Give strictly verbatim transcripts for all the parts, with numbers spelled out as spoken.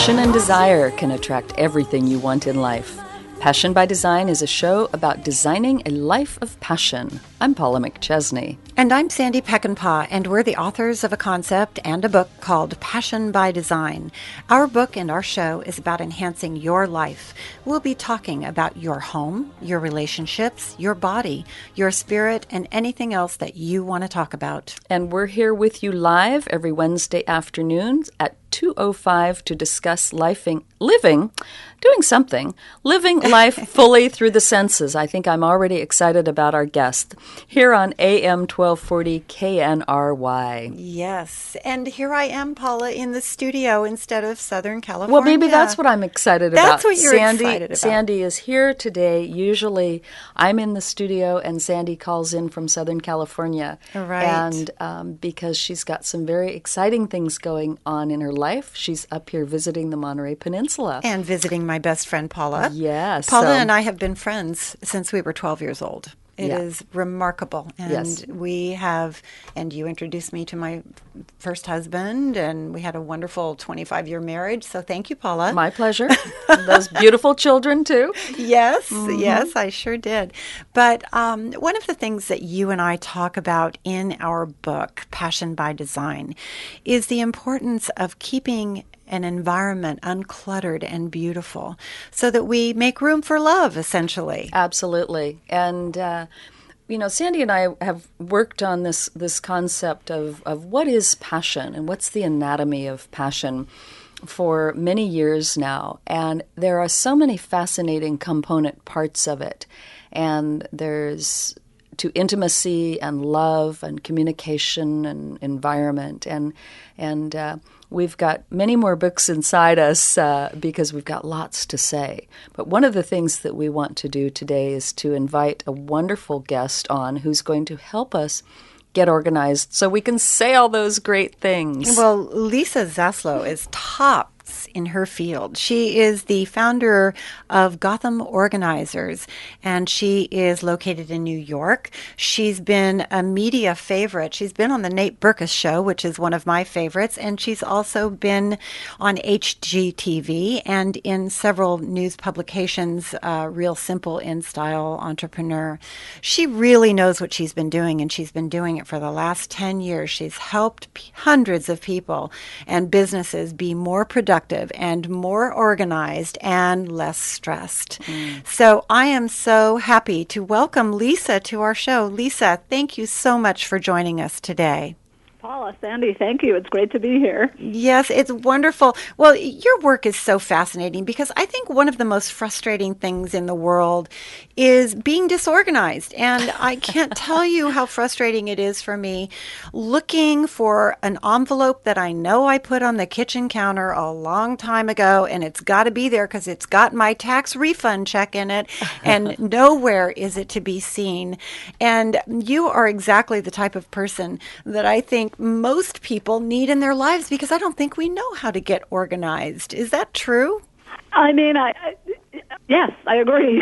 Passion and desire can attract everything you want in life. Passion by Design is a show about designing a life of passion. I'm Paula McChesney. And I'm Sandy Peckinpah, and we're the authors of a concept and a book called Passion by Design. Our book and our show is about enhancing your life. We'll be talking about your home, your relationships, your body, your spirit, and anything else that you want to talk about. And we're here with you live every Wednesday afternoon at two oh five to discuss lifing, living, doing something, living life fully through the senses. I think I'm already excited about our guest here on A M twelve forty K N R Y. Yes, and here I am, Paula, in the studio instead of Southern California. Well, maybe that's what I'm excited about. That's what you're Sandy, excited about. Sandy is here today. Usually I'm in the studio and Sandy calls in from Southern California. Right. And um, because she's got some very exciting things going on in her life, she's up here visiting the Monterey Peninsula. And visiting my best friend, Paula. Yes. Paula so, and I have been friends since we were twelve years old. It Yeah. is remarkable. And Yes. we have, and you introduced me to my first husband, and we had a wonderful twenty-five year marriage. So thank you, Paula. My pleasure. Those beautiful children, too. Yes, Mm-hmm. yes, I sure did. But um, one of the things that you and I talk about in our book, Passion by Design, is the importance of keeping an environment uncluttered and beautiful so that we make room for love, essentially. Absolutely. And, uh, you know, Sandy and I have worked on this, this concept of, of what is passion and what's the anatomy of passion for many years now. And there are so many fascinating component parts of it. And there's to intimacy and love and communication and environment. And, and, uh, We've got many more books inside us uh, because we've got lots to say. But one of the things that we want to do today is to invite a wonderful guest on who's going to help us get organized so we can say all those great things. Well, Lisa Zaslow is tops in her field. She is the founder of Gotham Organizers, and she is located in New York. She's been a media favorite. She's been on the Nate Berkus Show, which is one of my favorites, and she's also been on H G T V and in several news publications, uh, Real Simple, InStyle, Entrepreneur. She really knows what she's been doing, and she's been doing it for the last ten years. She's helped p- hundreds of people and businesses be more productive and more organized and less stressed. Mm. So I am so happy to welcome Lisa to our show. Lisa, thank you so much for joining us today. Paula, Sandy, thank you. It's great to be here. Yes, it's wonderful. Well, your work is so fascinating because I think one of the most frustrating things in the world is being disorganized. And I can't tell you how frustrating it is for me looking for an envelope that I know I put on the kitchen counter a long time ago, and it's got to be there because it's got my tax refund check in it, and nowhere is it to be seen. And you are exactly the type of person that I think most people need in their lives because I don't think we know how to get organized. Is that true? I mean, I, I yes, I agree.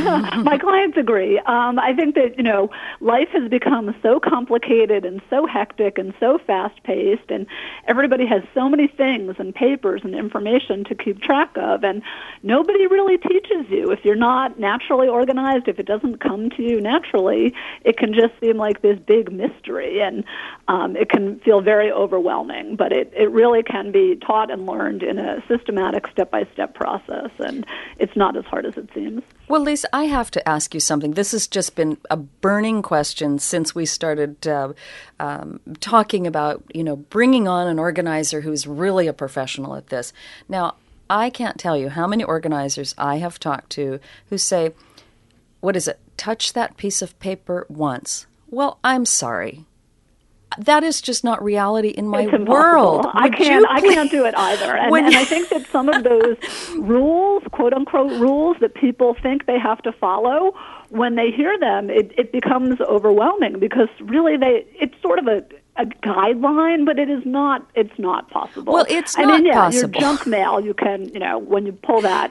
My clients agree. Um, I think that, you know, life has become so complicated and so hectic and so fast-paced, and everybody has so many things and papers and information to keep track of, and nobody really teaches you. If you're not naturally organized, if it doesn't come to you naturally, it can just seem like this big mystery, and um, it can feel very overwhelming, but it, it really can be taught and learned in a systematic step-by-step process, and it's not as hard as it seems. Well, Lisa, I have to ask you something. This has just been a burning question since we started uh, um, talking about, you know, bringing on an organizer who's really a professional at this. Now, I can't tell you how many organizers I have talked to who say, what is it, touch that piece of paper once. Well, I'm sorry. That is just not reality in my it's world. I Would can't. you I can't do it either. And, When- and I think that some of those rules, quote unquote rules, that people think they have to follow, when they hear them, it, it becomes overwhelming because really they it's sort of a a guideline, but it is not. It's not possible. Well, it's I not mean, yeah, possible. Your junk mail, you can, you know, when you pull that.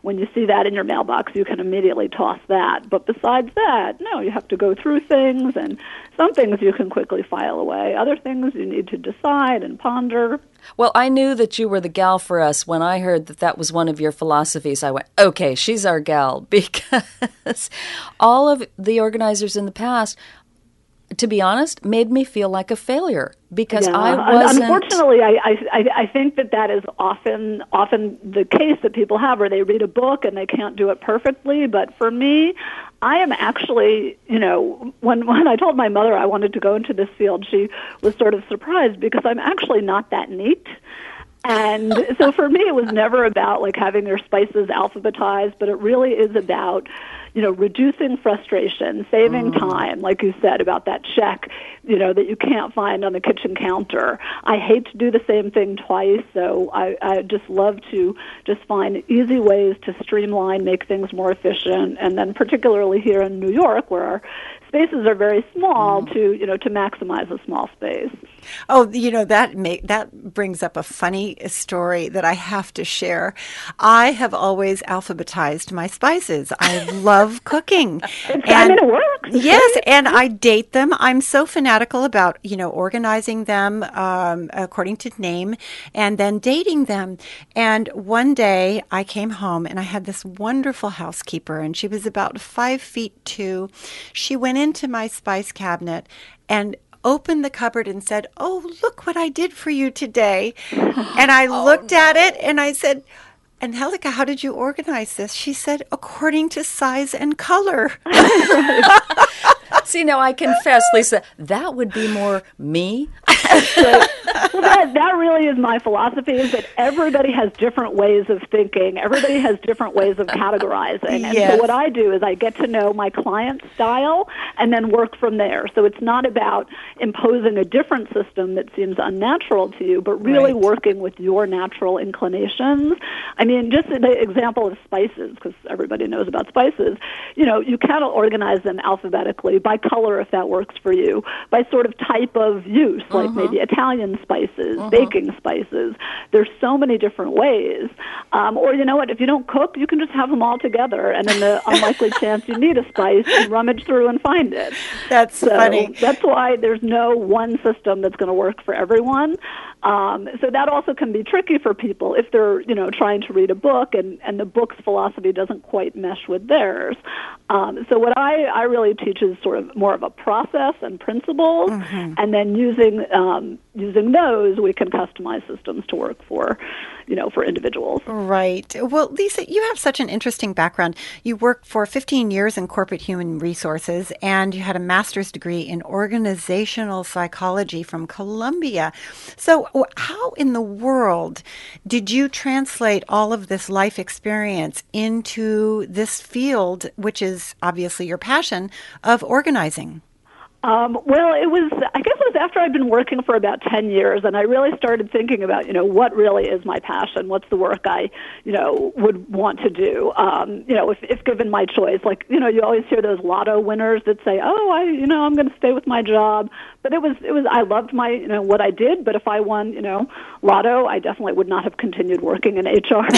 when you see that in your mailbox, you can immediately toss that. But besides that, no, you have to go through things, and some things you can quickly file away. Other things you need to decide and ponder. Well, I knew that you were the gal for us when I heard that that was one of your philosophies. I went, okay, she's our gal, because all of the organizers in the past, to be honest, made me feel like a failure because yeah. I wasn't. Unfortunately, I, I I think that that is often often the case that people have, where they read a book and they can't do it perfectly. But for me, I am actually, you know, when when I told my mother I wanted to go into this field, she was sort of surprised because I'm actually not that neat. And so for me, it was never about like having your spices alphabetized, but it really is about, you know, reducing frustration, saving mm. time, like you said, about that check, you know, that you can't find on the kitchen counter. I hate to do the same thing twice, so I, I just love to just find easy ways to streamline, make things more efficient, and then particularly here in New York, where our spaces are very small, mm. to, you know, to maximize a small space. Oh, you know, that make, that brings up a funny story that I have to share. I have always alphabetized my spices. I love cooking. It's, and, I mean, it works. Yes, and I date them. I'm so fanatical about, you know, organizing them um, according to name and then dating them. And one day I came home and I had this wonderful housekeeper, and she was about five feet two. She went into my spice cabinet and opened the cupboard and said, "Oh, look what I did for you today." And I oh, looked no. at it and I said, "Angelica, how did you organize this?" She said, "According to size and color." See, now I confess, Lisa, that would be more me. So, well, that, that really is my philosophy, is that everybody has different ways of thinking. Everybody has different ways of categorizing. Yes. And so what I do is I get to know my client's style and then work from there. So it's not about imposing a different system that seems unnatural to you, but really right. working with your natural inclinations. I mean, just the example of spices, because everybody knows about spices, you know, you can organize them alphabetically by color if that works for you, by sort of type of use, like uh-huh. maybe Italian spices, uh-huh. baking spices. There's so many different ways. Um, or you know what, if you don't cook, you can just have them all together, and in the unlikely chance you need a spice, you rummage through and find it. That's so funny. That's why there's no one system that's going to work for everyone. Um, so that also can be tricky for people if they're, you know, trying to read a book and, and the book's philosophy doesn't quite mesh with theirs. Um, so what I, I really teach is sort of more of a process and principles, mm-hmm. and then using um, using those, we can customize systems to work for, you know, for individuals. Right. Well, Lisa, you have such an interesting background. You worked for fifteen years in corporate human resources, and you had a master's degree in organizational psychology from Columbia. So how in the world did you translate all of this life experience into this field, which is obviously your passion, of organizing? Um, well, it was, I guess it was after I'd been working for about ten years, and I really started thinking about, you know, what really is my passion? What's the work I, you know, would want to do? Um, you know, if, if given my choice, like, you know, you always hear those lotto winners that say, oh, I, you know, I'm going to stay with my job. But it was, it was, I loved my, you know, what I did, but if I won, you know, lotto, I definitely would not have continued working in H R.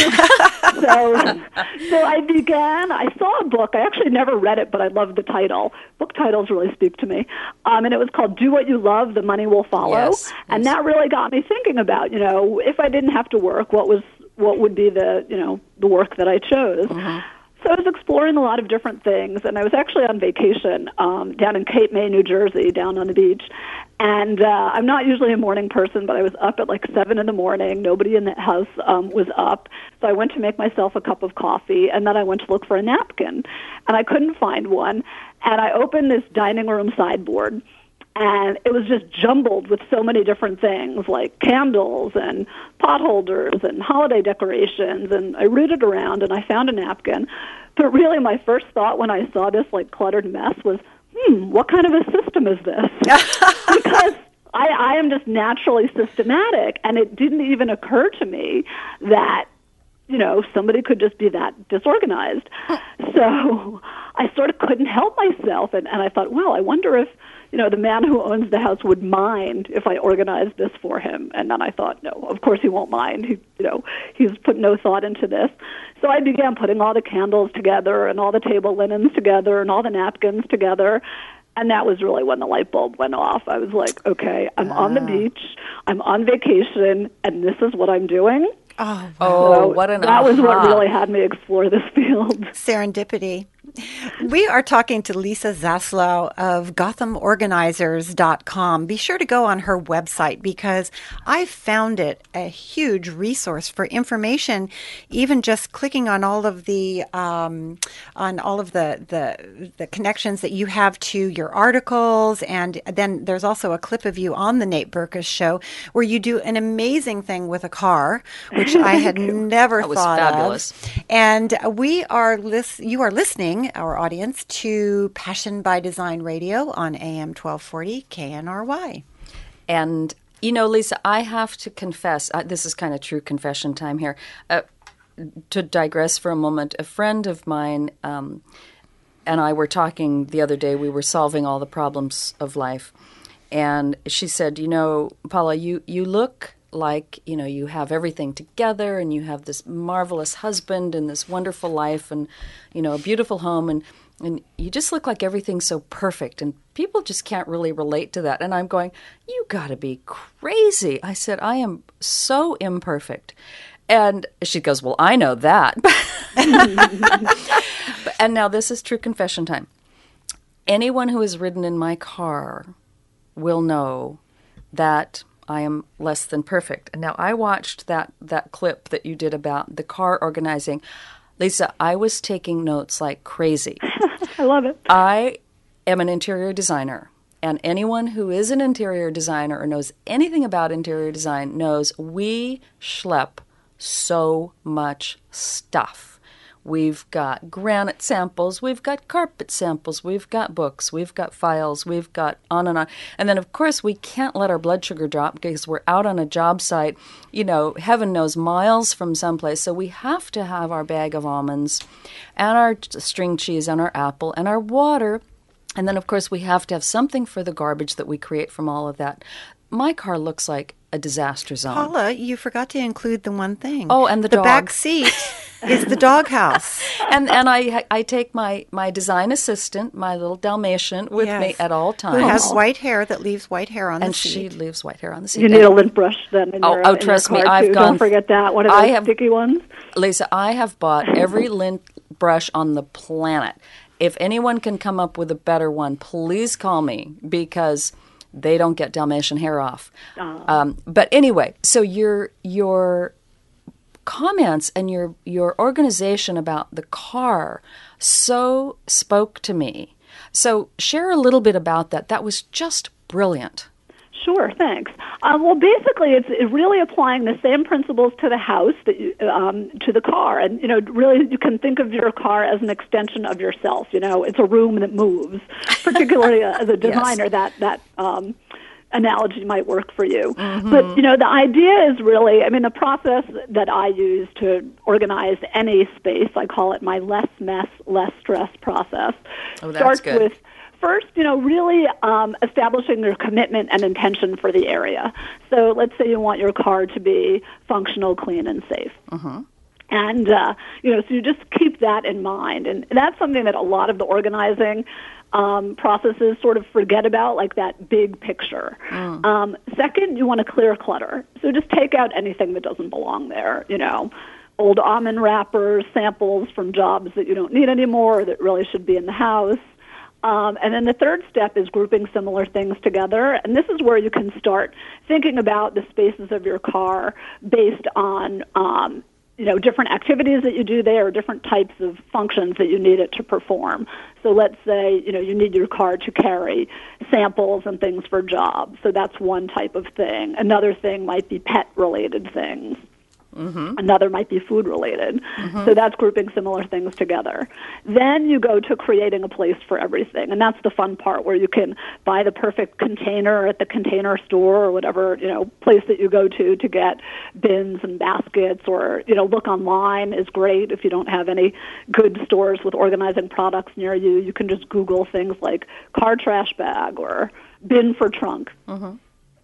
so, so I began, I saw a book, I actually never read it, but I loved the title. Book titles really speak to me. Um, and it was called Do What You Love, The Money Will Follow. Yes, and yes. that really got me thinking about, you know, if I didn't have to work, what was, what would be the, you know, the work that I chose. Mm-hmm. So I was exploring a lot of different things, and I was actually on vacation um, down in Cape May, New Jersey, down on the beach. And uh, I'm not usually a morning person, but I was up at like seven in the morning. Nobody in the house um, was up. So I went to make myself a cup of coffee, and then I went to look for a napkin. And I couldn't find one. And I opened this dining room sideboard, and it was just jumbled with so many different things, like candles and pot holders and holiday decorations. And I rooted around, and I found a napkin. But really, my first thought when I saw this like cluttered mess was, hmm, what kind of a system is this? Because I, I am just naturally systematic, and it didn't even occur to me that, you know, somebody could just be that disorganized. So I sort of couldn't help myself, and, and I thought, well, I wonder if, you know, the man who owns the house would mind if I organized this for him. And then I thought, no, of course he won't mind. He, you know, he's put no thought into this. So I began putting all the candles together and all the table linens together and all the napkins together. And that was really when the light bulb went off. I was like, okay, I'm ah. on the beach, I'm on vacation, and this is what I'm doing. Oh, wow. oh so what an That aha. was what really had me explore this field. Serendipity. We are talking to Lisa Zaslow of Gotham Organizers dot com. Be sure to go on her website because I found it a huge resource for information. Even just clicking on all of the um, on all of the, the the connections that you have to your articles, and then there's also a clip of you on the Nate Berkus Show where you do an amazing thing with a car, which I had never that was thought fabulous. of. And we are lis- you are listening, our audience, to Passion by Design Radio on A M twelve forty K N R Y. And, you know, Lisa, I have to confess, uh, this is kind of true confession time here. Uh, to digress for a moment, a friend of mine um, and I were talking the other day. We were solving all the problems of life. And she said, you know, Paula, you, you look like, you know, you have everything together and you have this marvelous husband and this wonderful life and, you know, a beautiful home and, and you just look like everything's so perfect and people just can't really relate to that. And I'm going, you got to be crazy. I said, I am so imperfect. And she goes, well, I know that. And now this is true confession time. Anyone who has ridden in my car will know that I am less than perfect. And now I watched that, that clip that you did about the car organizing. Lisa, I was taking notes like crazy. I love it. I am an interior designer. And anyone who is an interior designer or knows anything about interior design knows we schlep so much stuff. We've got granite samples, we've got carpet samples, we've got books, we've got files, we've got on and on. And then, of course, we can't let our blood sugar drop because we're out on a job site, you know, heaven knows, miles from someplace. So we have to have our bag of almonds and our string cheese and our apple and our water. And then, of course, we have to have something for the garbage that we create from all of that. My car looks like a disaster zone. Paula, you forgot to include the one thing. Oh, and the, the dog. back seat is the doghouse. And and I I take my, my design assistant, my little Dalmatian, with Yes. me at all times. Who has white hair that leaves white hair on and the seat. she leaves white hair on the seat. You need a lint brush then in Oh, your, oh, in trust your me, car I've too. gone- Don't forget that. One of I those have- sticky ones. Lisa, I have bought every lint brush on the planet. If anyone can come up with a better one, please call me because they don't get Dalmatian hair off. Oh. Um, but anyway, so your your comments and your your organization about the car so spoke to me. So share a little bit about that. That was just brilliant. Sure, thanks. Uh, well, basically, it's it really applying the same principles to the house that you, um, to the car, and you know, really, you can think of your car as an extension of yourself. You know, it's a room that moves. Particularly uh, as a designer, Yes. that that um, analogy might work for you. Mm-hmm. But you know, the idea is really, I mean, the process that I use to organize any space, I call it my less mess, less stress process. Oh, that's starts good. with. First, you know, really um, establishing your commitment and intention for the area. So let's say you want your car to be functional, clean, and safe. Uh-huh. And, uh, you know, so you just keep that in mind. And that's something that a lot of the organizing um, processes sort of forget about, like that big picture. Mm. Um, second, you want to clear clutter. So just take out anything that doesn't belong there, you know. Old almond wrappers, samples from jobs that you don't need anymore or that really should be in the house. Um, and then the third step is grouping similar things together. And this is where you can start thinking about the spaces of your car based on, um, you know, different activities that you do there or different types of functions that you need it to perform. So let's say, you know, you need your car to carry samples and things for jobs. So that's one type of thing. Another thing might be pet-related things. Mm-hmm. Another might be food related. Mm-hmm. So that's grouping similar things together. Then you go to creating a place for everything. And that's the fun part, where you can buy the perfect container at the Container Store or whatever, you know, place that you go to to get bins and baskets, or, you know, look online is great. If you don't have any good stores with organizing products near you, you can just Google things like car trash bag or bin for trunk. Mm-hmm.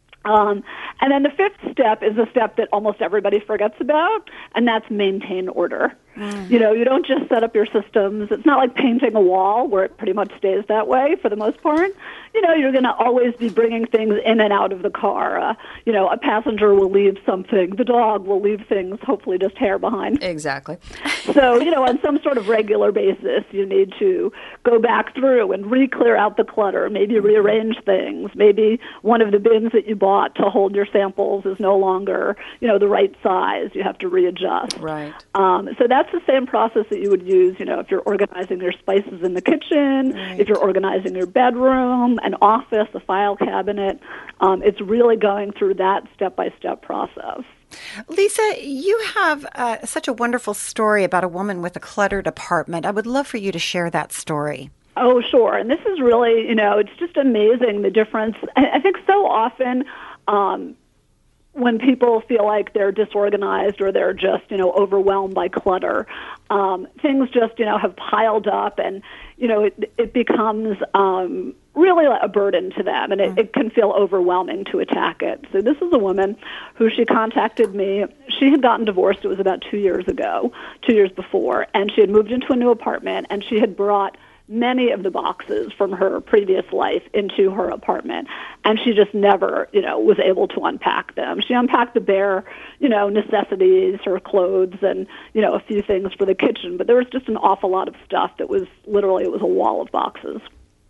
Um, and then the fifth step is a step that almost everybody forgets about, and that's maintain order. Mm. You know, you don't just set up your systems. It's not like painting a wall where it pretty much stays that way for the most part. You know, you're going to always be bringing things in and out of the car. Uh, you know, a passenger will leave something. The dog will leave things, hopefully just hair behind. Exactly. So, you know, on some sort of regular basis, you need to go back through and re-clear out the clutter, maybe rearrange things. Maybe one of the bins that you bought to hold your samples is no longer, you know, the right size. You have to readjust. Right. Um, so that's the same process that you would use, you know, if you're organizing your spices in the kitchen, right. if you're organizing your bedroom, an office, a file cabinet. Um, it's really going through that step-by-step process. Lisa, you have uh, such a wonderful story about a woman with a cluttered apartment. I would love for you to share that story. Oh, sure. And this is really, you know, it's just amazing the difference. I, I think so often um, when people feel like they're disorganized or they're just, you know, overwhelmed by clutter, um, things just, you know, have piled up, and, you know, it, it becomes um, really a burden to them, and it, it can feel overwhelming to attack it. So this is a woman who she contacted me. She had gotten divorced. It was about two years ago, two years before, and she had moved into a new apartment, and she had brought many of the boxes from her previous life into her apartment, and she just never, you know, was able to unpack them. She unpacked the bare, you know, necessities, her clothes, and, you know, a few things for the kitchen, but there was just an awful lot of stuff that was literally, it was a wall of boxes.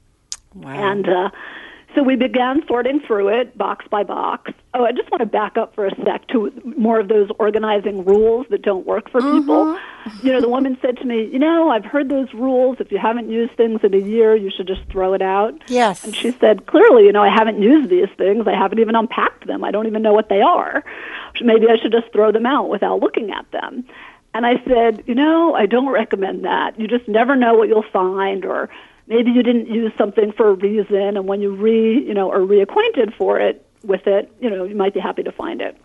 Wow. And uh, so we began sorting through it box by box. Oh, I just want to back up for a sec to more of those organizing rules that don't work for mm-hmm. people. You know, the woman said to me, you know, I've heard those rules. If you haven't used things in a year, you should just throw it out. Yes. And she said, clearly, you know, I haven't used these things. I haven't even unpacked them. I don't even know what they are. Maybe I should just throw them out without looking at them. And I said, you know, I don't recommend that. You just never know what you'll find, or maybe you didn't use something for a reason, and when you re, you know, are reacquainted for it with it, you know, you might be happy to find it.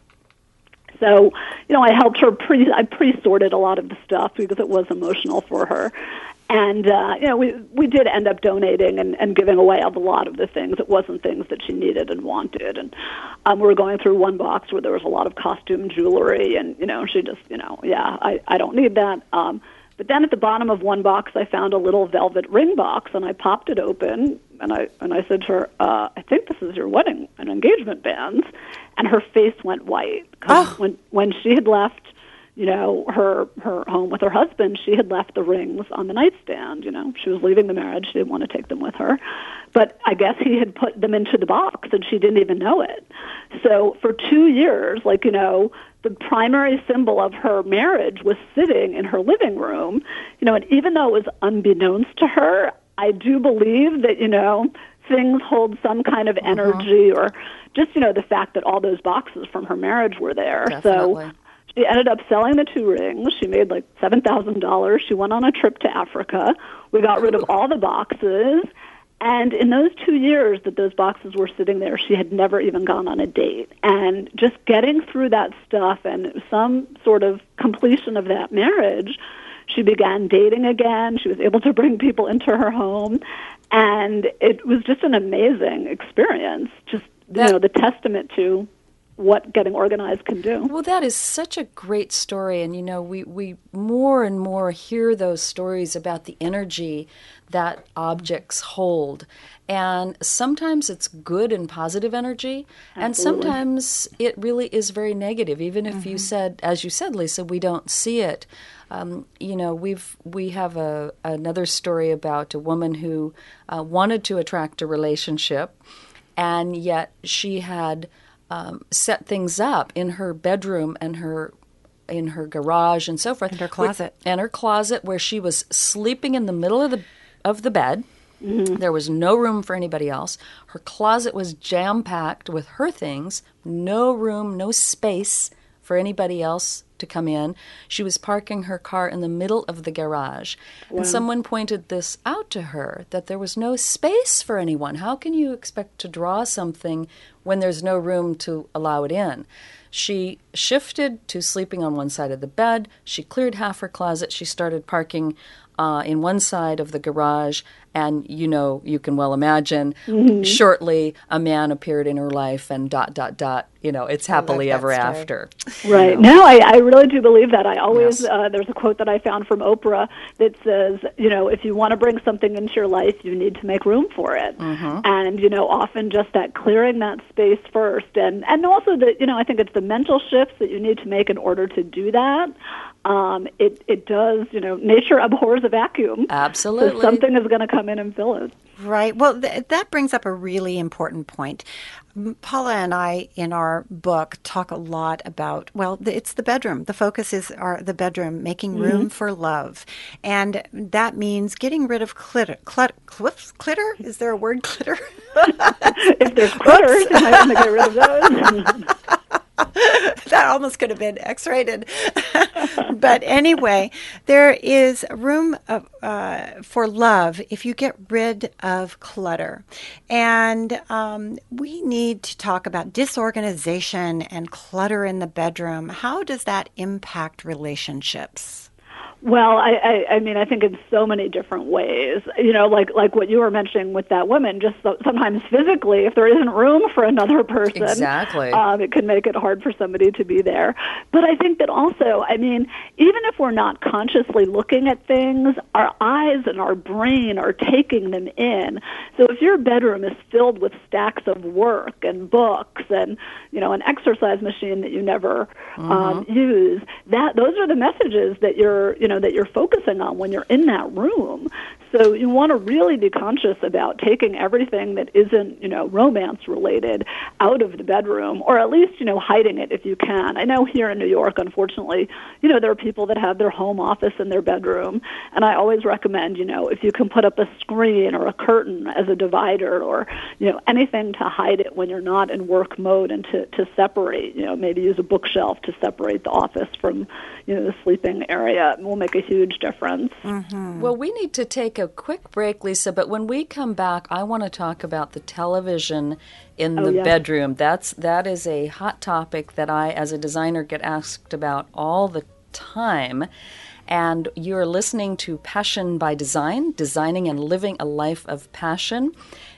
So, you know, I helped her pre, I pre-sorted a lot of the stuff because it was emotional for her. And, uh, you know, we we did end up donating and, and giving away a lot of the things. It wasn't things that she needed and wanted. And um, we were going through one box where there was a lot of costume jewelry, and, you know, she just, you know, yeah, I, I don't need that. Um, But then at the bottom of one box, I found a little velvet ring box, and I popped it open, and I and I said to her, uh, I think this is your wedding and engagement bands. And her face went white. 'Cause oh. when, when she had left, you know, her, her home with her husband, she had left the rings on the nightstand. You know, she was leaving the marriage. She didn't want to take them with her. But I guess he had put them into the box, and she didn't even know it. So for two years, like, you know, the primary symbol of her marriage was sitting in her living room, you know, and even though it was unbeknownst to her, I do believe that, you know, things hold some kind of energy, uh-huh. or just, you know, the fact that all those boxes from her marriage were there. Definitely. So she ended up selling the two rings. She made like seven thousand dollars. She went on a trip to Africa. We got rid of all the boxes. And in those two years that those boxes were sitting there, she had never even gone on a date. And just getting through that stuff and some sort of completion of that marriage, she began dating again. She was able to bring people into her home. And it was just an amazing experience, just, you know, the testament to what getting organized can do. Well, that is such a great story. And, you know, we, we more and more hear those stories about the energy that objects hold. And sometimes it's good and positive energy, Absolutely. And sometimes it really is very negative. Even if mm-hmm. you said, as you said, Lisa, we don't see it. Um, you know, we've we have a another story about a woman who uh, wanted to attract a relationship, and yet she had um, set things up in her bedroom and her in her garage and so forth, and her closet, where, and her closet, where she was sleeping in the middle of the of the bed. Mm-hmm. There was no room for anybody else. Her closet was jam-packed with her things. No room, no space for anybody else to come in. She was parking her car in the middle of the garage. Wow. And someone pointed this out to her, that there was no space for anyone. How can you expect to draw something when there's no room to allow it in? She shifted to sleeping on one side of the bed. She cleared half her closet. She started parking uh, in one side of the garage. And, you know, you can well imagine, mm-hmm. shortly a man appeared in her life and dot, dot, dot, you know, it's happily ever story. after. Right. You know? No, I, I really do believe that. I always, yes. uh, there's a quote that I found from Oprah that says, you know, if you want to bring something into your life, you need to make room for it. Mm-hmm. And, you know, often just that clearing that space first. And, and also, the, you know, I think it's the mental shifts that you need to make in order to do that. Um, it, it does, you know, nature abhors a vacuum. Absolutely. So something is going to come in and fill it. Right. Well, th- that brings up a really important point. Paula and I, in our book, talk a lot about, well, the, it's the bedroom. The focus is our, the bedroom, making room mm-hmm. for love. And that means getting rid of clitter. Clut, clips, clitter? Is there a word, clitter? If there's clitter, you might want to get rid of those. That almost could have been X-rated. But anyway, there is room of, uh, for love if you get rid of clutter. And um, we need to talk about disorganization and clutter in the bedroom. How does that impact relationships? Well, I, I, I mean, I think in so many different ways, you know, like like what you were mentioning with that woman, just so, sometimes physically, if there isn't room for another person, exactly. um, it can make it hard for somebody to be there. But I think that also, I mean, even if we're not consciously looking at things, our eyes and our brain are taking them in. So if your bedroom is filled with stacks of work and books and, you know, an exercise machine that you never mm-hmm. um, use, that those are the messages that you're, you know, that you're focusing on when you're in that room. So you want to really be conscious about taking everything that isn't, you know, romance related out of the bedroom, or at least, you know, hiding it if you can. I know here in New York, unfortunately, you know, there are people that have their home office in their bedroom, and I always recommend, you know, if you can put up a screen or a curtain as a divider, or, you know, anything to hide it when you're not in work mode, and to, to separate, you know, maybe use a bookshelf to separate the office from, you know, the sleeping area. It will make a huge difference. Mm-hmm. Well, we need to take a quick break, Lisa, but when we come back, I want to talk about the television in oh, the yeah. bedroom. That's that is a hot topic that I, as a designer, get asked about all the time. And you're listening to Passion by Design, Designing and Living a Life of Passion.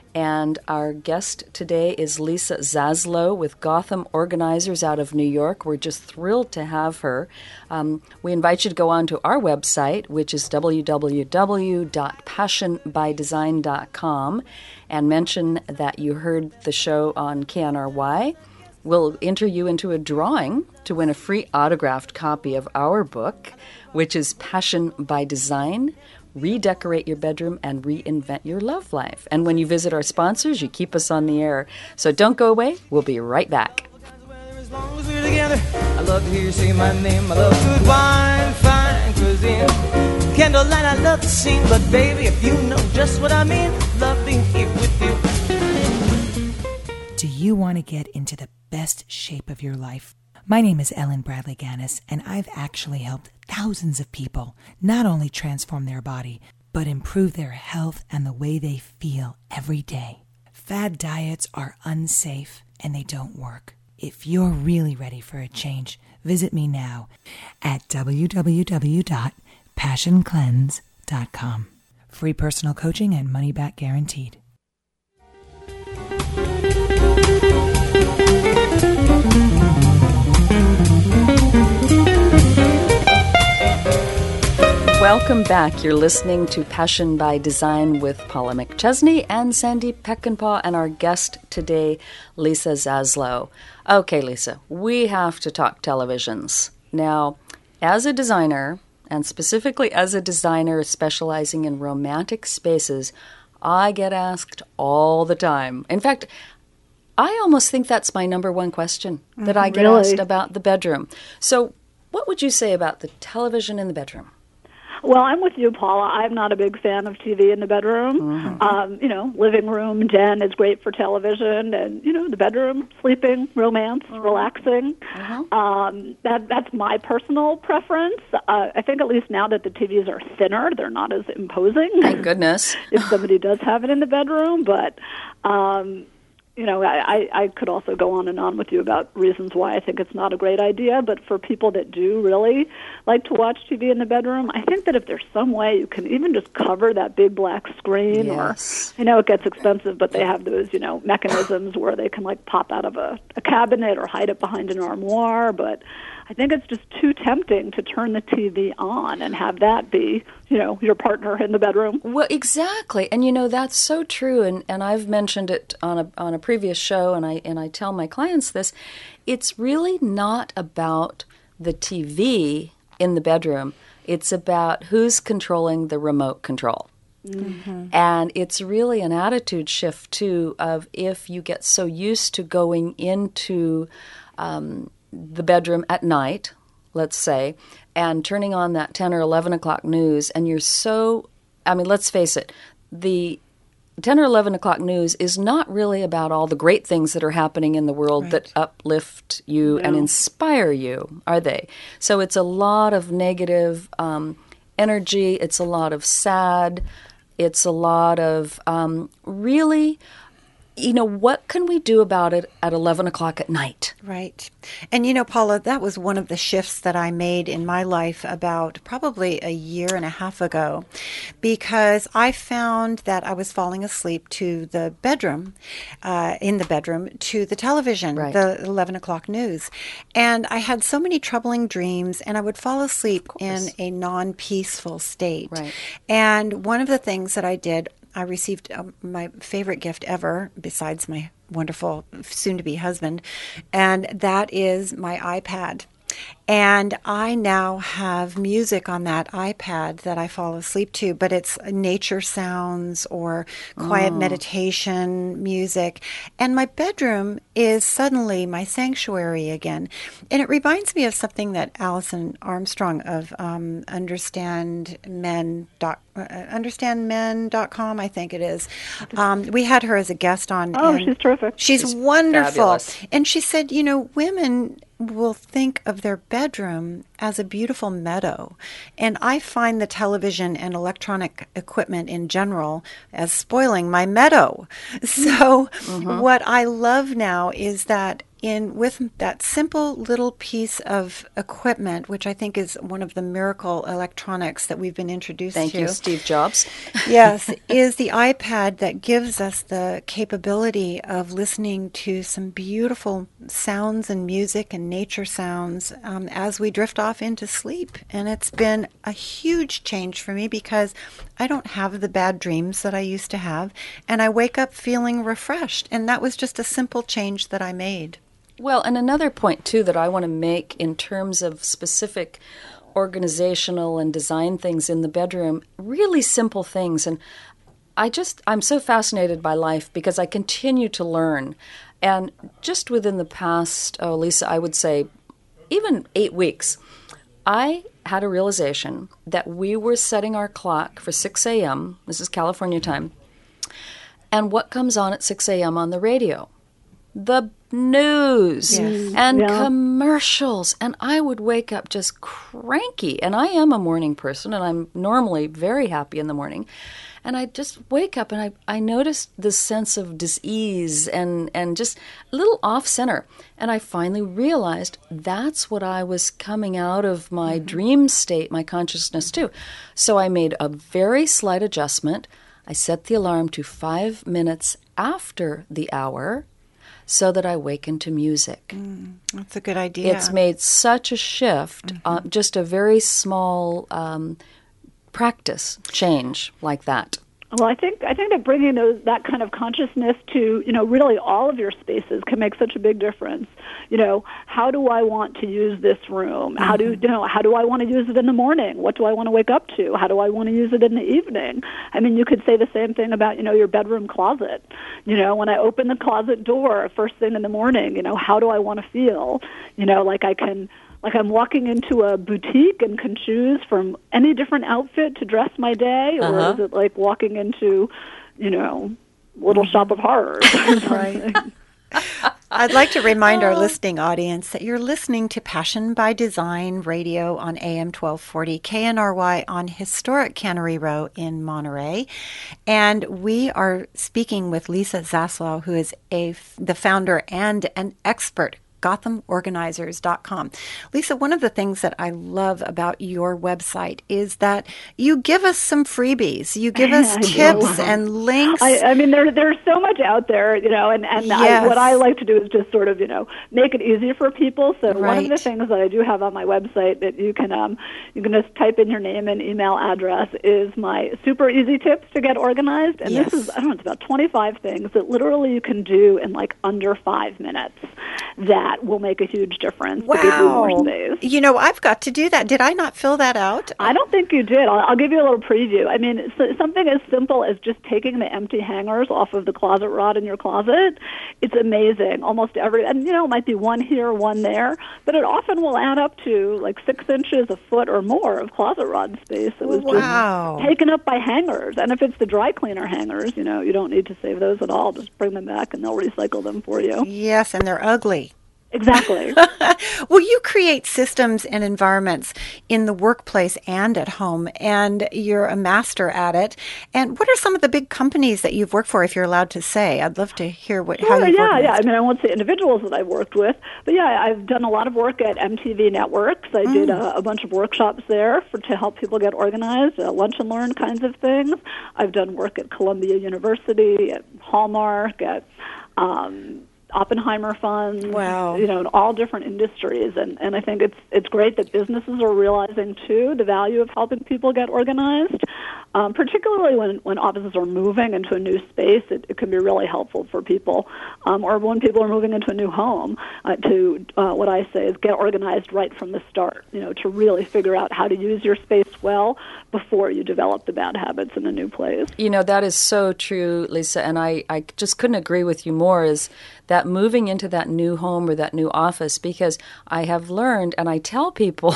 And our guest today is Lisa Zaslow with Gotham Organizers out of New York. We're just thrilled to have her. Um, we invite you to go on to our website, which is w w w dot passion by design dot com, and mention that you heard the show on K N R Y. We'll enter you into a drawing to win a free autographed copy of our book, which is Passion by Design, Redecorate Your Bedroom and Reinvent Your Love Life. And when you visit our sponsors, you keep us on the air. So don't go away. We'll be right back. As long as we're together, I love to hear you say my name. I love good wine, fine cuisine, candlelight. I love to sing, but baby, if you know just what I mean, love being here with you. Do you want to get into the best shape of your life? My name is Ellen Bradley Gannis, and I've actually helped thousands of people not only transform their body, but improve their health and the way they feel every day. Fad diets are unsafe and they don't work. If you're really ready for a change, visit me now at w w w dot passion cleanse dot com. Free personal coaching and money back guaranteed. Welcome back. You're listening to Passion by Design with Paula McChesney and Sandy Peckinpah, and our guest today, Lisa Zaslow. Okay, Lisa, we have to talk televisions. Now, as a designer, and specifically as a designer specializing in romantic spaces, I get asked all the time. In fact, I almost think that's my number one question that I get really? asked about the bedroom. So what would you say about the television in the bedroom? Well, I'm with you, Paula. I'm not a big fan of T V in the bedroom. Mm-hmm. Um, you know, living room, den is great for television, and you know, the bedroom, sleeping, romance, mm-hmm. relaxing. Mm-hmm. Um, that that's my personal preference. Uh, I think at least now that the T Vs are thinner, they're not as imposing. Thank goodness. If somebody does have it in the bedroom, but. Um, You know, I, I could also go on and on with you about reasons why I think it's not a great idea, but for people that do really like to watch T V in the bedroom, I think that if there's some way you can even just cover that big black screen, yes. or, you know, it gets expensive, but they have those, you know, mechanisms where they can, like, pop out of a, a cabinet or hide it behind an armoire, but I think it's just too tempting to turn the T V on and have that be, you know, your partner in the bedroom. Well, exactly. And, you know, that's so true. And, and I've mentioned it on a on a previous show, and I and I tell my clients this. It's really not about the T V in the bedroom. It's about who's controlling the remote control. Mm-hmm. And it's really an attitude shift, too, of if you get so used to going into um, the bedroom at night, let's say, and turning on that ten or eleven o'clock news, and you're so, I mean, let's face it, the ten or eleven o'clock news is not really about all the great things that are happening in the world right. that uplift you yeah. and inspire you, are they? So it's a lot of negative um, energy, it's a lot of sad, it's a lot of um, really, you know, what can we do about it at eleven o'clock at night? Right. And, you know, Paula, that was one of the shifts that I made in my life about probably a year and a half ago, because I found that I was falling asleep to the bedroom, uh, in the bedroom, to the television, right. the eleven o'clock news. And I had so many troubling dreams, and I would fall asleep in a non-peaceful state. Right. And one of the things that I did, I received um, my favorite gift ever, besides my wonderful soon-to-be husband, and that is my iPad. And I now have music on that iPad that I fall asleep to, but it's nature sounds or quiet oh. meditation music. And my bedroom is suddenly my sanctuary again. And it reminds me of something that Alison Armstrong of um, understand men dot uh, understand men dot com, I think it is. Um, we had her as a guest on. Oh, she's terrific. She's, she's wonderful. Fabulous. And she said, you know, women will think of their bedroom as a beautiful meadow. And I find the television and electronic equipment in general as spoiling my meadow. So mm-hmm. what I love now is that in with that simple little piece of equipment, which I think is one of the miracle electronics that we've been introduced Thank to. Thank you, Steve Jobs. Yes, is the iPad that gives us the capability of listening to some beautiful sounds and music and nature sounds um, as we drift off into sleep. And it's been a huge change for me because I don't have the bad dreams that I used to have, and I wake up feeling refreshed. And that was just a simple change that I made. Well, and another point, too, that I want to make in terms of specific organizational and design things in the bedroom, really simple things. And I just, I'm so fascinated by life because I continue to learn. And just within the past, oh, Lisa, I would say even eight weeks, I had a realization that we were setting our clock for six a.m., this is California time, and what comes on at six a.m. on the radio? The news yes. and yeah. commercials. And I would wake up just cranky. And I am a morning person, and I'm normally very happy in the morning. And I just wake up and I, I noticed this sense of dis-ease and, and just a little off-center. And I finally realized that's what I was coming out of my mm-hmm. dream state, my consciousness too. So I made a very slight adjustment. I set the alarm to five minutes after the hour, so that I waken to music. Mm, that's a good idea. It's made such a shift, mm-hmm. uh, just a very small um, practice change like that. Well, I think I think that bringing those that kind of consciousness to, you know, really all of your spaces can make such a big difference. You know, how do I want to use this room? Mm-hmm. How do you know? How do I want to use it in the morning? What do I want to wake up to? How do I want to use it in the evening? I mean, you could say the same thing about, you know, your bedroom closet. You know, when I open the closet door first thing in the morning, you know, how do I want to feel? You know, like I can like I'm walking into a boutique and can choose from any different outfit to dress my day, or Uh-huh. is it like walking into, you know, Little Shop of Horrors or something? I'd like to remind our listening audience that you're listening to Passion by Design Radio on A M twelve forty K N R Y on historic Cannery Row in Monterey. And we are speaking with Lisa Zaslow, who is a, the founder and an expert, Gotham Organizers dot com. Lisa, one of the things that I love about your website is that you give us some freebies. You give us I tips know. and links. I, I mean, there there's so much out there, you know, and, and Yes. I, what I like to do is just sort of, you know, make it easy for people. So one Right. of the things that I do have on my website that you can um, you can just type in your name and email address is my super easy tips to get organized. And Yes. this is, I don't know, it's about twenty-five things that literally you can do in like under five minutes that will make a huge difference to give you more Wow. space. You know, I've got to do that. Did I not fill that out? I don't think you did. I'll, I'll give you a little preview. I mean, it's something as simple as just taking the empty hangers off of the closet rod in your closet. It's amazing. Almost every, and you know, it might be one here, one there, but it often will add up to like six inches, a foot or more of closet rod space that was Wow. just taken up by hangers. And if it's the dry cleaner hangers, you know, you don't need to save those at all. Just bring them back and they'll recycle them for you. Yes, and they're ugly. Exactly. Well, you create systems and environments in the workplace and at home, and you're a master at it. And what are some of the big companies that you've worked for, if you're allowed to say? I'd love to hear what how Sure, you've yeah, organized. yeah. I mean, I won't say individuals that I've worked with, but yeah, I've done a lot of work at M T V Networks. I did a, a bunch of workshops there for to help people get organized, uh, lunch and learn kinds of things. I've done work at Columbia University, at Hallmark, at um, Oppenheimer funds, Wow. you know, in all different industries. And, and I think it's it's great that businesses are realizing, too, the value of helping people get organized, um, particularly when, when offices are moving into a new space. It, it can be really helpful for people, um, or when people are moving into a new home, uh, to uh, what I say is get organized right from the start, you know, to really figure out how to use your space well before you develop the bad habits in a new place. You know, that is so true, Lisa, and I, I just couldn't agree with you more, is that moving into that new home or that new office, because I have learned, and I tell people,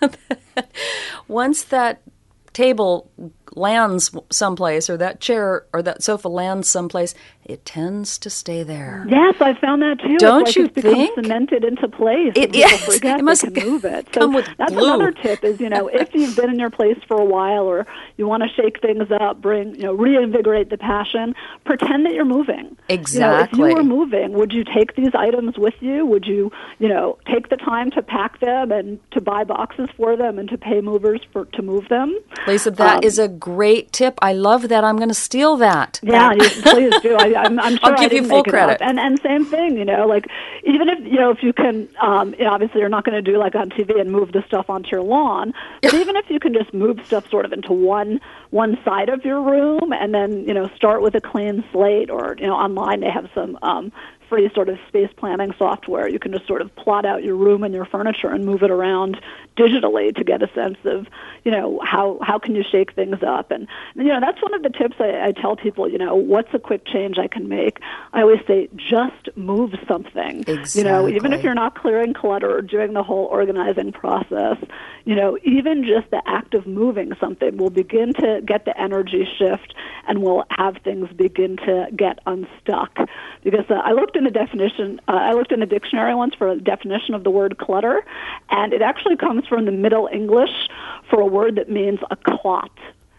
that once that table lands someplace, or that chair or that sofa lands someplace, it tends to stay there. Yes, I found that too. Don't it's like you it's become think? cemented into place. It- and people yes, forget it must they can move it. So come with that's glue. another tip is, you know, if you've been in your place for a while or you want to shake things up, bring, you know, reinvigorate the passion, pretend that you're moving. Exactly. You know, if you were moving, would you take these items with you? Would you, you know, take the time to pack them and to buy boxes for them and to pay movers for to move them? Lisa, that Um, is a great tip. I love that. I'm going to steal that. Yeah, you please do. I, I'm, I'm sure I'll give I you didn't full make it credit. up. And and same thing, you know, like even if you know if you can, um, you know, obviously you're not going to do like on T V and move the stuff onto your lawn, but even if you can just move stuff sort of into one one side of your room, and then you know start with a clean slate, or you know online they have some um, free sort of space planning software. You can just sort of plot out your room and your furniture and move it around digitally to get a sense of, you know, how, how can you shake things up. And, you know, that's one of the tips I, I tell people, you know, what's a quick change I can make? I always say, just move something. Exactly. You know, even if you're not clearing clutter or doing the whole organizing process, you know, even just the act of moving something will begin to get the energy shift and will have things begin to get unstuck. Because uh, I looked in the definition, uh, I looked in the dictionary once for a definition of the word clutter, and it actually comes from the Middle English for a word that means a clot.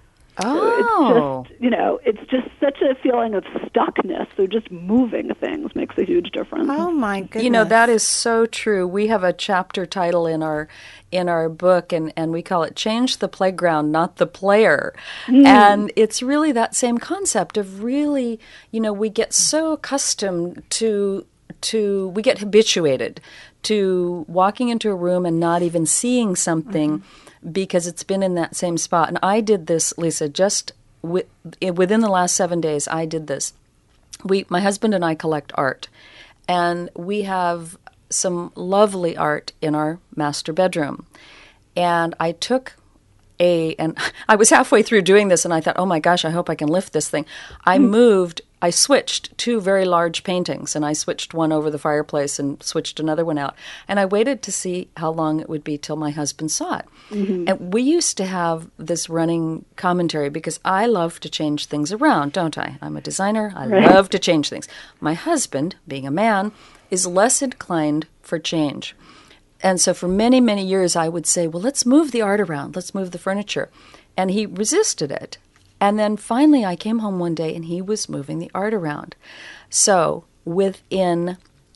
Oh. It's just, you know, it's just such a feeling of stuckness. So just moving things makes a huge difference. Oh my goodness! You know, that is so true. We have a chapter title in our in our book, and, and we call it Change the Playground, Not the Player. Mm. And it's really that same concept of really, you know, we get so accustomed to to we get habituated to walking into a room and not even seeing something mm-hmm. because it's been in that same spot. And I did this, Lisa, just wi- within the last seven days, I did this. We, my husband and I collect art, and we have some lovely art in our master bedroom. And I took a, and I was halfway through doing this, and I thought, oh my gosh, I hope I can lift this thing. I moved I switched two very large paintings, and I switched one over the fireplace and switched another one out. And I waited to see how long it would be till my husband saw it. Mm-hmm. And we used to have this running commentary because I love to change things around, don't I? I'm a designer. I right. love to change things. My husband, being a man, is less inclined for change. And so for many, many years, I would say, well, let's move the art around. Let's move the furniture. And he resisted it. And then finally I came home one day and he was moving the art around. So within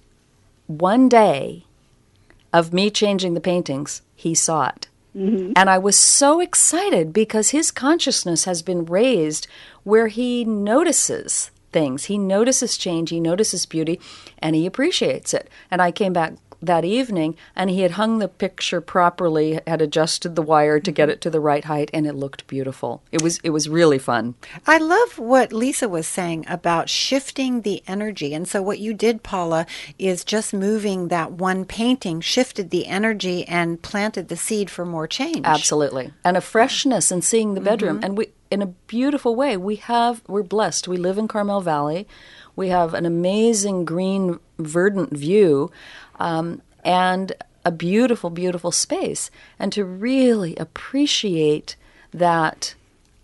one day of me changing the paintings, he saw it. Mm-hmm. And I was so excited because his consciousness has been raised where he notices things. He notices change, he notices beauty, and he appreciates it. And I came back that evening, and he had hung the picture properly, had adjusted the wire to get it to the right height, and it looked beautiful. It was it was really fun. I love what Lisa was saying about shifting the energy. And so what you did, Paula, is just moving that one painting, shifted the energy and planted the seed for more change. Absolutely. And a freshness in seeing the bedroom. Mm-hmm. And we, in a beautiful way, we have, we're blessed. We live in Carmel Valley. We have an amazing green, verdant view. Um, and a beautiful, beautiful space. And to really appreciate that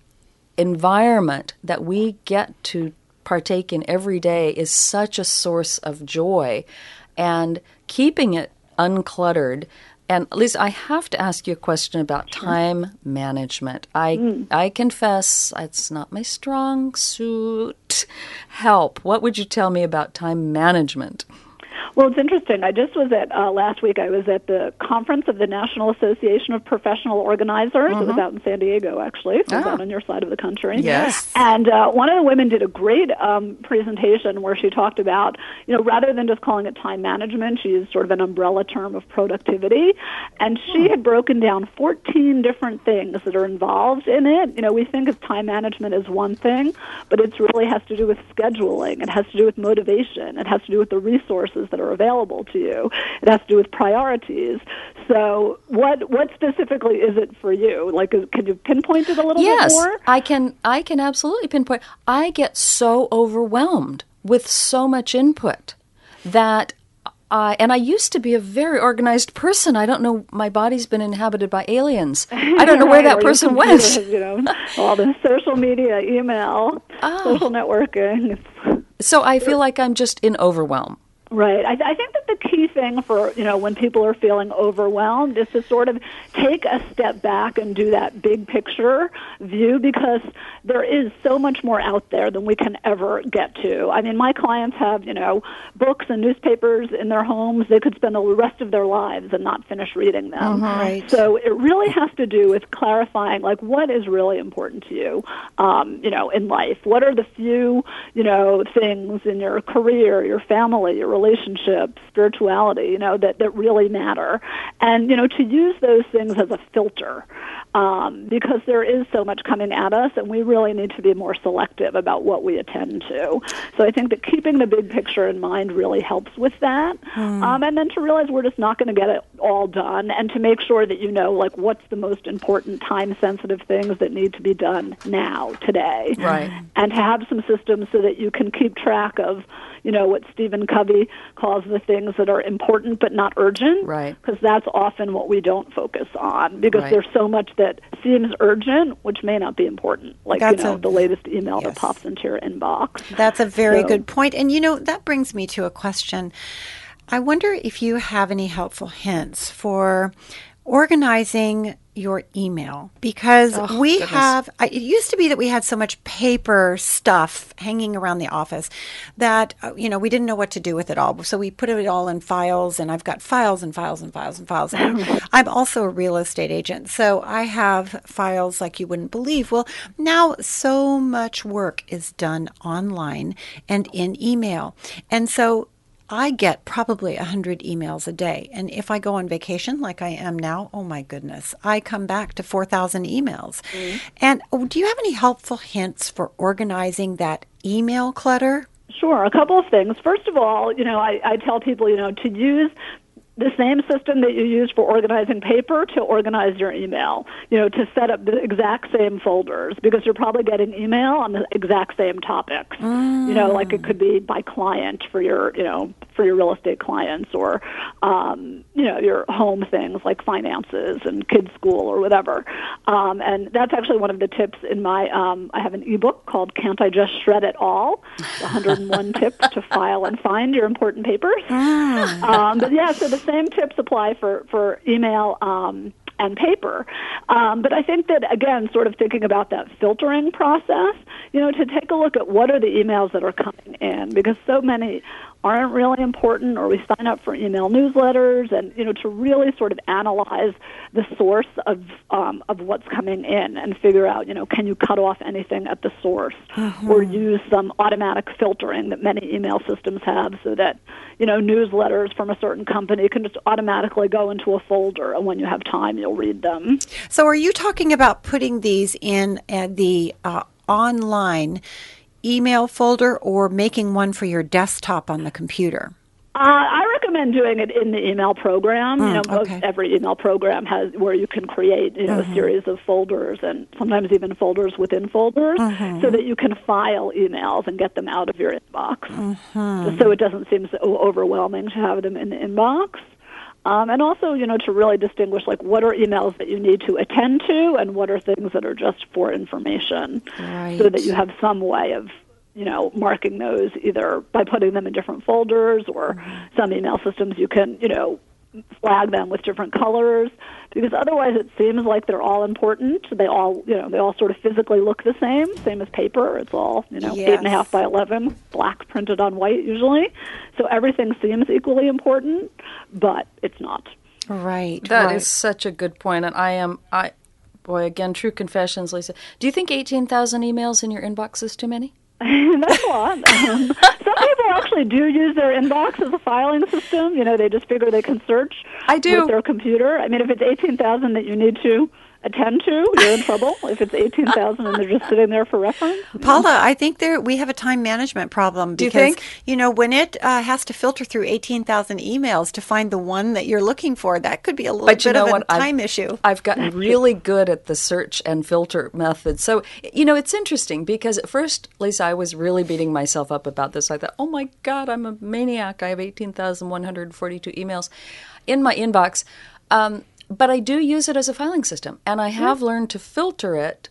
environment that we get to partake in every day is such a source of joy. And keeping it uncluttered. And Lisa, I have to ask you a question about sure. time management. I mm. I confess it's not my strong suit. Help. What would you tell me about time management? Well, it's interesting. I just was at, uh, last week, I was at the conference of the National Association of Professional Organizers. Mm-hmm. It was out in San Diego, actually. It was ah. out on your side of the country. Yes. And uh, one of the women did a great um, presentation where she talked about, you know, rather than just calling it time management, she used sort of an umbrella term of productivity. And she mm. had broken down fourteen different things that are involved in it. You know, we think of time management as one thing, but it really has to do with scheduling. It has to do with motivation. It has to do with the resources that are available to you. It has to do with priorities. So what what specifically is it for you? Like, can you pinpoint it a little yes, bit more? Yes, I can, I can absolutely pinpoint. I get so overwhelmed with so much input that I, and I used to be a very organized person. I don't know, my body's been inhabited by aliens. I don't know right, where that person went. You know, all the social media, email, oh. social networking. So I feel like I'm just in overwhelm. Right. I, I think that the key thing for, you know, when people are feeling overwhelmed is to sort of take a step back and do that big picture view, because there is so much more out there than we can ever get to. I mean, my clients have, you know, books and newspapers in their homes. They could spend the rest of their lives and not finish reading them. Mm-hmm. Right. So it really has to do with clarifying, like, what is really important to you, um, you know, in life? What are the few, you know, things in your career, your family, your relationships, spirituality, you know, that, that really matter. And, you know, to use those things as a filter, um, because there is so much coming at us, and we really need to be more selective about what we attend to. So I think that keeping the big picture in mind really helps with that. Mm. Um, and then to realize we're just not going to get it all done, and to make sure that you know, like, what's the most important time-sensitive things that need to be done now, today. Right. And to have some systems so that you can keep track of, you know, what Stephen Covey calls the things that are important but not urgent. Right. Because that's often what we don't focus on, because right. there's so much that seems urgent, which may not be important. Like, that's you know, a, the latest email yes. that pops into your inbox. That's a very so, good point. And, you know, that brings me to a question. I wonder if you have any helpful hints for organizing your email, because oh, we goodness. have, it used to be that we had so much paper stuff hanging around the office that, you know, we didn't know what to do with it all. So we put it all in files, and I've got files and files and files and files. And I'm also a real estate agent, so I have files like you wouldn't believe. Well, now so much work is done online and in email. And so I get probably one hundred emails a day. And if I go on vacation like I am now, oh my goodness, I come back to four thousand emails. Mm-hmm. And oh, do you have any helpful hints for organizing that email clutter? Sure. A couple of things. First of all, you know, I, I tell people, you know, to use the same system that you use for organizing paper to organize your email, you know, to set up the exact same folders, because you're probably getting email on the exact same topics. Mm. You know, like it could be by client for your, you know, for your real estate clients, or, um, you know, your home things like finances and kids' school or whatever. Um, and that's actually one of the tips in my, um, I have an ebook called Can't I Just Shred It All? one hundred one Tips to File and Find Your Important Papers. Mm. Um, but yeah, so the same tips apply for, for email um, and paper. Um, but I think that, again, sort of thinking about that filtering process, you know, to take a look at what are the emails that are coming in, because so many aren't really important, or we sign up for email newsletters, and, you know, to really sort of analyze the source of um, of what's coming in and figure out, you know, can you cut off anything at the source, mm-hmm. or use some automatic filtering that many email systems have, so that, you know, newsletters from a certain company can just automatically go into a folder, and when you have time, you'll read them. So are you talking about putting these in uh, the uh, online email folder, or making one for your desktop on the computer? Uh, I recommend doing it in the email program. Mm, you know, most okay. every email program has where you can create, you know, mm-hmm. a series of folders, and sometimes even folders within folders, mm-hmm. so that you can file emails and get them out of your inbox. Mm-hmm. So it doesn't seem so overwhelming to have them in the inbox. Um, and also, you know, to really distinguish, like, what are emails that you need to attend to, and what are things that are just for information, right. so that you have some way of, you know, marking those either by putting them in different folders, or mm-hmm. some email systems you can, you know, flag them with different colors, because otherwise it seems like they're all important. They all, you know, they all sort of physically look the same, same as paper. It's all, you know, yes. eight and a half by eleven, black printed on white usually. So everything seems equally important, but it's not. Right. That right. is such a good point. And I am, I, boy, again, true confessions, Lisa. Do you think eighteen thousand emails in your inbox is too many? That's a lot. Um, some people actually do use their inbox as a filing system. You know, they just figure they can search I do. with their computer. I mean, if it's eighteen thousand that you need to attend to, you're in trouble. If it's eighteen thousand and they're just sitting there for reference. Paula, I think there we have a time management problem, because, do you think? you know, when it uh, has to filter through eighteen thousand emails to find the one that you're looking for, that could be a little but bit you know of what? a time I've, issue. I've gotten really good at the search and filter method. So, you know, it's interesting, because at first, Lisa, I was really beating myself up about this. I thought, oh my God, I'm a maniac. I have eighteen thousand one hundred forty-two emails in my inbox. Um, But I do use it as a filing system, and I have mm-hmm. learned to filter it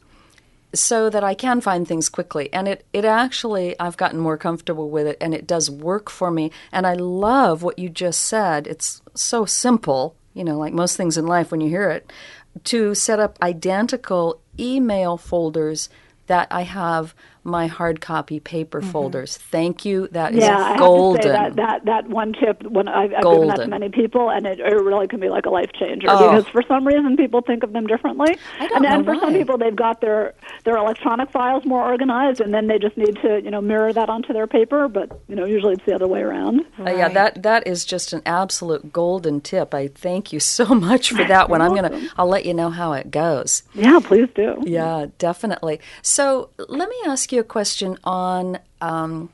so that I can find things quickly. And it, it actually, I've gotten more comfortable with it, and it does work for me. And I love what you just said. It's so simple, you know, like most things in life when you hear it, to set up identical email folders that I have my hard copy paper mm-hmm. folders. Thank you. That is yeah, I golden. Have to say that, that, that one tip, when I've, I've golden. given that to many people, and it, it really can be like a life changer, oh. because for some reason people think of them differently. I don't and know then for why. some people, they've got their, their electronic files more organized, and then they just need to, you know, mirror that onto their paper. But, you know, usually it's the other way around. Right. Uh, yeah, that that is just an absolute golden tip. I thank you so much for that one. I'm welcome. gonna I'll let you know how it goes. Yeah, please do. Yeah, definitely. So let me ask you a question on um,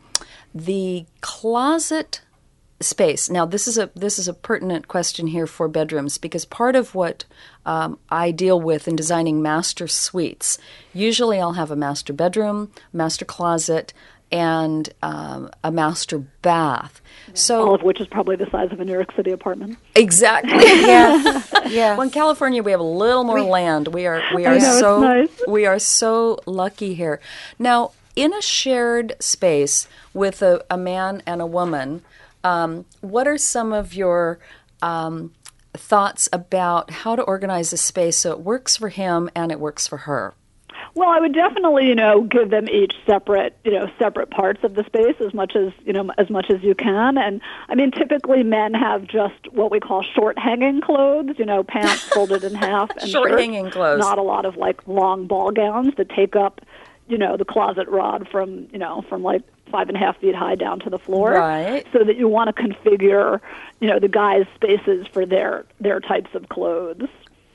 the closet space. Now, this is a this is a pertinent question here for bedrooms, because part of what um, I deal with in designing master suites, usually I'll have a master bedroom, master closet, and um, a master bath. So, all of which is probably the size of a New York City apartment. Exactly. Yes. Yes. Well, in California, we have a little more we, land. We are we are I know, so it's nice. we are so lucky here. Now, in a shared space with a, a man and a woman, um, what are some of your um, thoughts about how to organize a space so it works for him and it works for her? Well, I would definitely, you know, give them each separate, you know, separate parts of the space as much as, you know, as much as you can. And I mean, typically men have just what we call short hanging clothes, you know, pants folded in half and short shirts. hanging clothes. Not a lot of like long ball gowns that take up, you know, the closet rod from, you know, from like five and a half feet high down to the floor. Right. So that you want to configure, you know, the guys' spaces for their their types of clothes.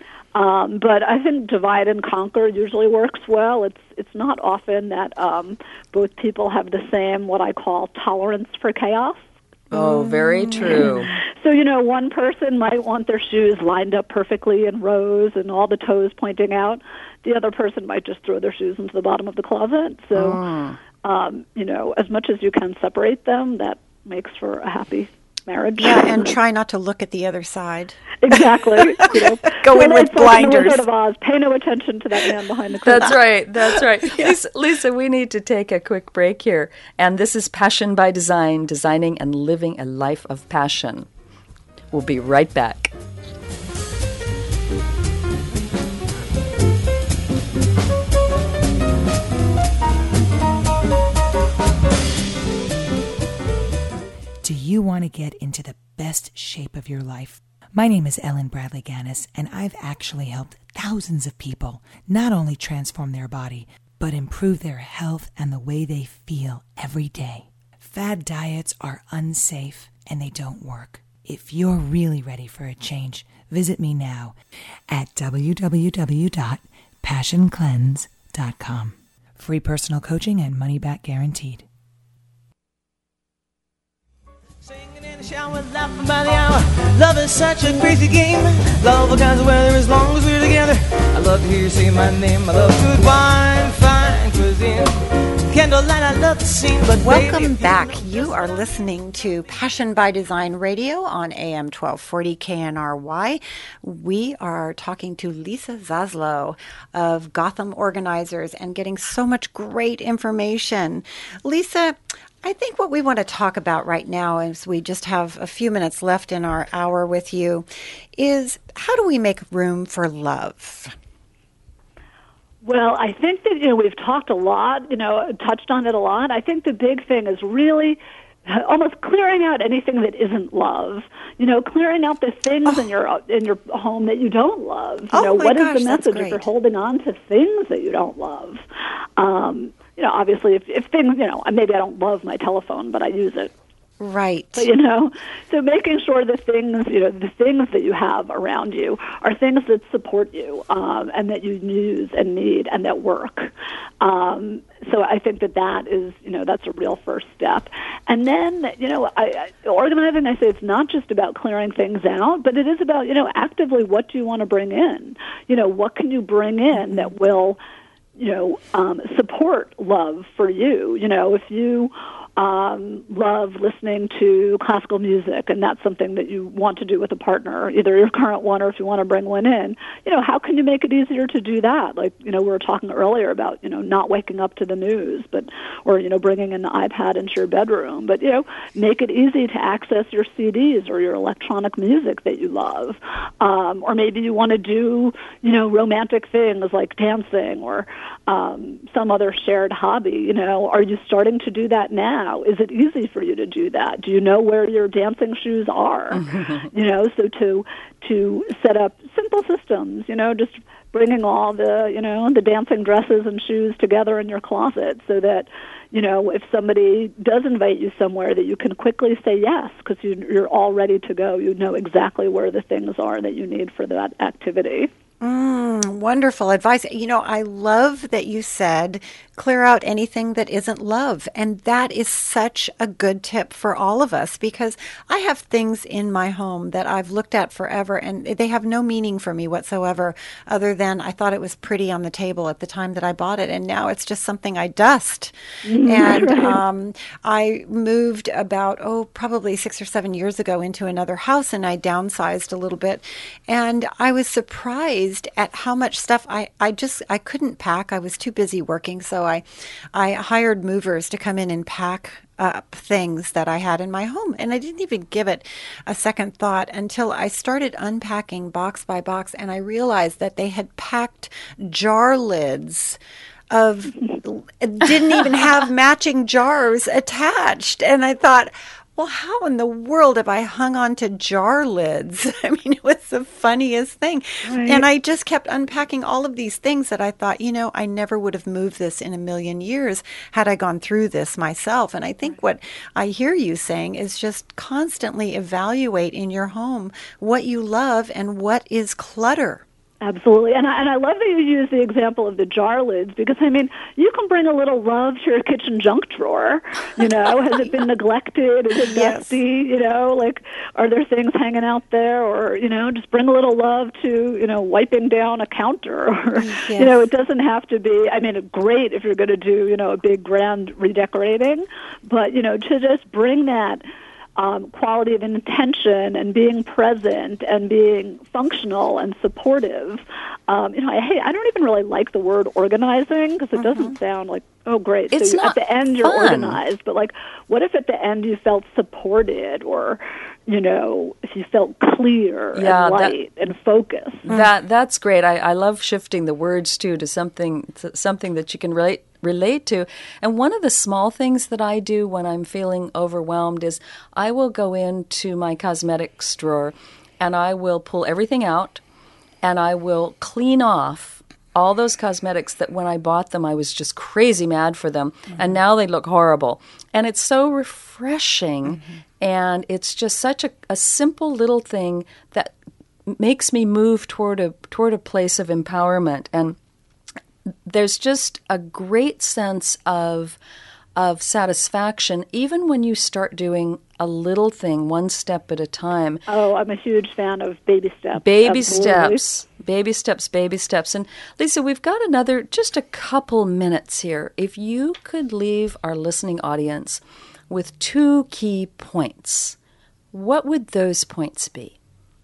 Um, but I think divide and conquer usually works well. It's it's not often that um, both people have the same, what I call, tolerance for chaos. Oh, very true. So, you know, one person might want their shoes lined up perfectly in rows and all the toes pointing out. The other person might just throw their shoes into the bottom of the closet. So, mm. um, you know, as much as you can separate them, that makes for a happy marriage. Yeah, and try not to look at the other side. Exactly. You know, Go in with blinders. Like in the Wizard of Oz. Pay no attention to that man behind the curtain. That's right. That's right. Yeah. Lisa, Lisa, we need to take a quick break here. And this is Passion by Design, designing and living a life of passion. We'll be right back. Do you want to get into the best shape of your life? My name is Ellen Bradley Gannis, and I've actually helped thousands of people not only transform their body, but improve their health and the way they feel every day. Fad diets are unsafe and they don't work. If you're really ready for a change, visit me now at w w w dot passion cleanse dot com. Free personal coaching and money back guaranteed. Singing in the shower, laughing by the hour. Love is such a crazy game. Love all kinds of weather as long as we're together. I love to hear you say my name. I love good wine, fine cuisine. Candlelight, I love the scene. But welcome baby, back. You, know you are listening to Passion by Design Radio on A M twelve forty K N R Y. We are talking to Lisa Zaslow of Gotham Organizers and getting so much great information. Lisa, I think what we want to talk about right now, as we just have a few minutes left in our hour with you, is how do we make room for love? Well, I think that, you know, we've talked a lot, you know, touched on it a lot. I think the big thing is really almost clearing out anything that isn't love. You know, clearing out the things oh. in your in your home that you don't love. You oh know, my what gosh, is the message if you're holding on to things that you don't love? Um, you know, obviously, if, if things, you know, maybe I don't love my telephone, but I use it. Right. So, you know, so making sure the things, you know, the things that you have around you are things that support you um, and that you use and need and that work. Um, so I think that that is, you know, that's a real first step. And then, you know, I, I, organizing, I say it's not just about clearing things out, but it is about, you know, actively what do you want to bring in? You know, what can you bring in that will, you know, um, support love for you? You know, if you um, love listening to classical music and that's something that you want to do with a partner, either your current one or if you want to bring one in, you know, how can you make it easier to do that? Like, you know, we were talking earlier about, you know, not waking up to the news, but, or, you know, bringing an iPad into your bedroom, but, you know, make it easy to access your C Ds or your electronic music that you love. Um, or maybe you want to do, you know, romantic things like dancing or um, some other shared hobby. You know, are you starting to do that now? Is it easy for you to do that? Do you know where your dancing shoes are? You know, so to to set up simple systems, you know, just bringing all the, you know, the dancing dresses and shoes together in your closet so that, you know, if somebody does invite you somewhere that you can quickly say yes because you, you're all ready to go. You know exactly where the things are that you need for that activity. Mm, wonderful advice. You know, I love that you said clear out anything that isn't love. And that is such a good tip for all of us because I have things in my home that I've looked at forever and they have no meaning for me whatsoever other than I thought it was pretty on the table at the time that I bought it. And now it's just something I dust. Mm-hmm. And um, I moved about, oh, probably six or seven years ago into another house and I downsized a little bit. And I was surprised at how much stuff I, I just, I couldn't pack. I was too busy working. So I, I hired movers to come in and pack up things that I had in my home. And I didn't even give it a second thought until I started unpacking box by box. And I realized that they had packed jar lids of, didn't even have matching jars attached. And I thought, well, how in the world have I hung on to jar lids? I mean, it was the funniest thing. Right. And I just kept unpacking all of these things that I thought, you know, I never would have moved this in a million years had I gone through this myself. And I think what I hear you saying is just constantly evaluate in your home what you love and what is clutter. Absolutely. And I, and I love that you use the example of the jar lids because, I mean, you can bring a little love to your kitchen junk drawer. You know, has it been neglected? Is it Yes. dusty? You know, like, are there things hanging out there? Or, you know, just bring a little love to, you know, wiping down a counter. Or, Yes. you know, it doesn't have to be, I mean, great if you're going to do, you know, a big grand redecorating. But, you know, to just bring that Um, quality of intention and being present and being functional and supportive. Um, you know, I hate, I don't even really like the word organizing because it mm-hmm. doesn't sound like, oh, great. It's so not at the end you're fun. organized, but like, what if at the end you felt supported or, you know, if you felt clear Yeah, and that- light and focused? That that's great. I, I love shifting the words too to something to something that you can relate relate to. And one of the small things that I do when I'm feeling overwhelmed is I will go into my cosmetics drawer and I will pull everything out and I will clean off all those cosmetics that when I bought them I was just crazy mad for them mm-hmm. and now they look horrible. And it's so refreshing mm-hmm. and it's just such a, a simple little thing that makes me move toward a toward a place of empowerment. And there's just a great sense of of satisfaction even when you start doing a little thing one step at a time. Oh, I'm a huge fan of baby steps. Baby Absolutely. steps, baby steps, baby steps. And Lisa, we've got another, just a couple minutes here. If you could leave our listening audience with two key points, what would those points be?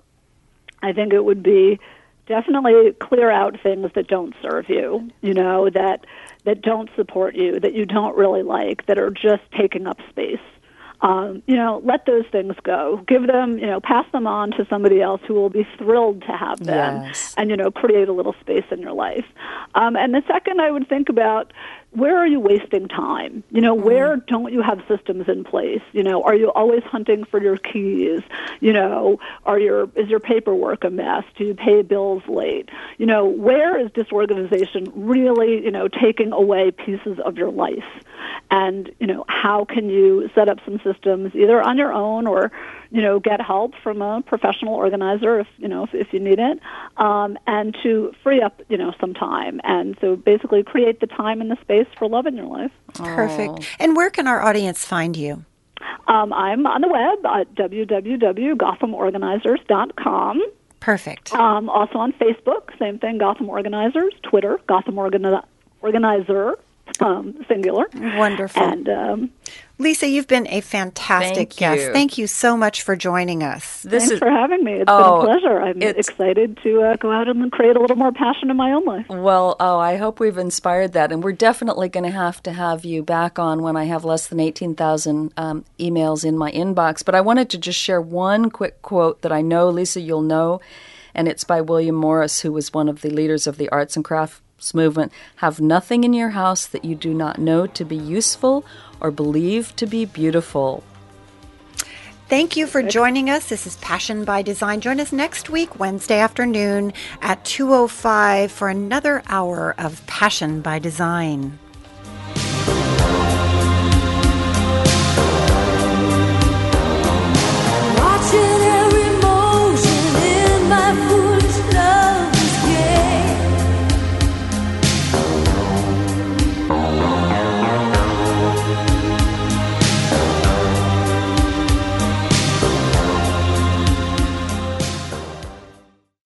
I think it would be definitely clear out things that don't serve you, you know, that that don't support you, that you don't really like, that are just taking up space. Um, you know, let those things go. Give them, you know, pass them on to somebody else who will be thrilled to have them Yes. and, you know, create a little space in your life. Um, and the second, I would think about, where are you wasting time? You know, where don't you have systems in place? You know, are you always hunting for your keys? You know, are your is your paperwork a mess? Do you pay bills late? You know, where is disorganization really, you know, taking away pieces of your life? And, you know, how can you set up some systems either on your own or, you know, get help from a professional organizer if, you know, if, if you need it, um, and to free up, you know, some time. And so basically create the time and the space for love in your life. Perfect. And where can our audience find you? Um, I'm on the web at w w w dot gotham organizers dot com. Perfect. Um, also on Facebook, same thing, Gotham Organizers. Twitter, Gotham Organi- Organizer, um, singular. Wonderful. And um, Lisa, you've been a fantastic Thank guest. you. Thank you so much for joining us. This thanks is for having me. It's Oh, been a pleasure. I'm it's- excited to uh, go out and create a little more passion in my own life. Well, oh, I hope we've inspired that. And we're definitely going to have to have you back on when I have less than eighteen thousand um, emails in my inbox. But I wanted to just share one quick quote that I know, Lisa, you'll know. And it's by William Morris, who was one of the leaders of the arts and crafts movement. Have nothing in your house that you do not know to be useful or believe to be beautiful. Thank you for joining us. This is Passion by Design. Join us next week, Wednesday afternoon at two oh five for another hour of Passion by Design.